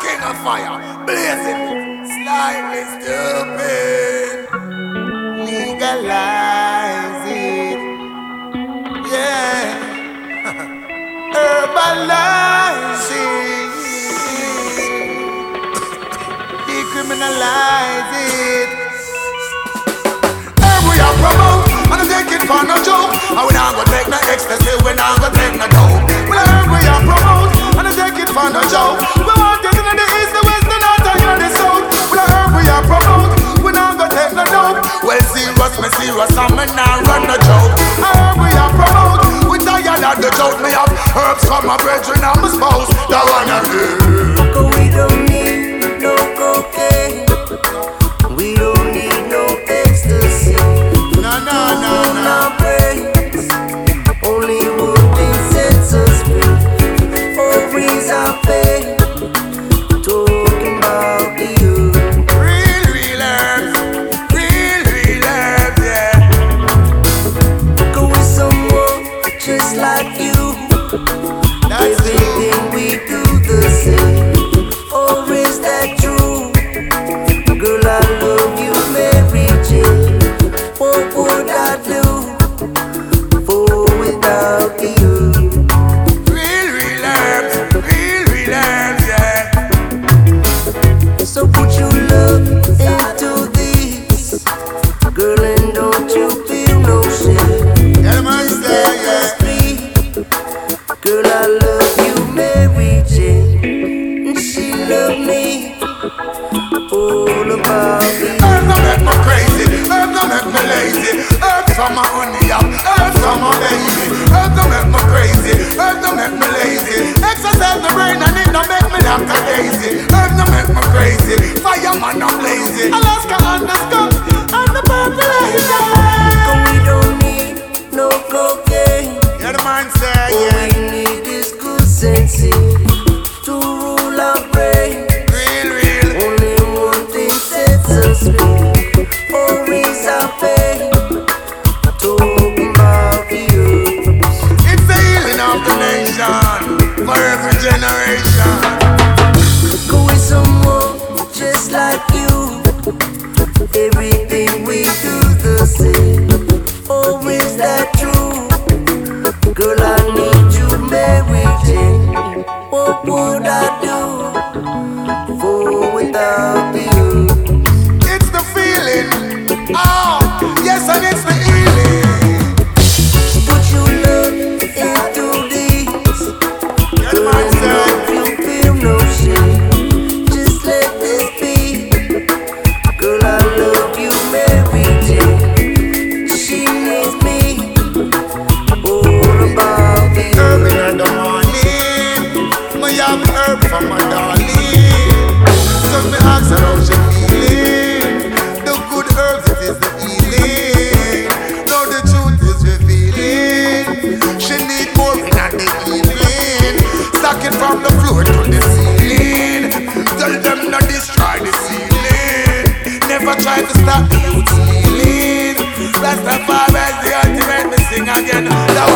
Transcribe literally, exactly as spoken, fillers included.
king of fire, blazing, slightly stupid. Legalize it, yeah. Herbalize it, decriminalize it. Herb we are promote, and I take it for no joke. And we not gonna take no ecstasy, we not gonna take no dope. Well, herb we are promote, and I take it for no joke. We want it in the east, the west, the north, and in the south. Well, herb we are promote, we not gonna take no dope. Well, serious, me serious, and me not run no joke. Herb we are promote, we tired of the joke. Me have herbs from my brethren and my spouse. That one I hear. We don't need no cocaine. We don't need no ecstasy. No, no, no, no. Our brains, only one thing sets us free. Always our pain, talking about you. Real, real herbs, real, real herbs, yeah. Go with someone just like you. That's Everything we do the same. Or is that true? Girl, I love you, Mary Jane. What would I do for without you? real, real herbs, real, real herbs, yeah. So put your love into this, girl, and don't you feel no shame. Yeah, man, say, yeah. Girl, I love you, Mary Jane, and she loved me. All about me. Herbs don't make me crazy, herbs don't make me lazy. Herbs from my honey up, herbs from my baby. Herbs don't make me crazy, herbs don't make me lazy. Exercise the brain and it don't make me like a daisy. Herbs don't make me crazy, fireman I'm lazy. Alaska and the skunk and the population. We don't need no cocaine. Yeah, the man say, All yeah. we need is good sense to rule our brain. Real, real. Only one thing sets us free. Always our pain. Talking about you. It's the healing of the nation for every generation. Go with someone just like you. Everything we do the same. Always that true. Girl, I need you, Mary Jane. What would I do for without you? It's the feeling. Oh, yes, and it's the healing. Put your love into this. Yeah, the man say, You feel no shame. Just let this be. Girl, I love you, Mary Jane. She needs me. All about the early in the morning, me have herb for my darling. Just me ask her how she feeling. The good herbs, it is the healing. Now the truth is revealing. She need more than the healing. Stack it from the floor to the ceiling. Tell them not destroy the ceiling. Never try to stop the youth healing. Rastafari is the ultimate, me sing again. That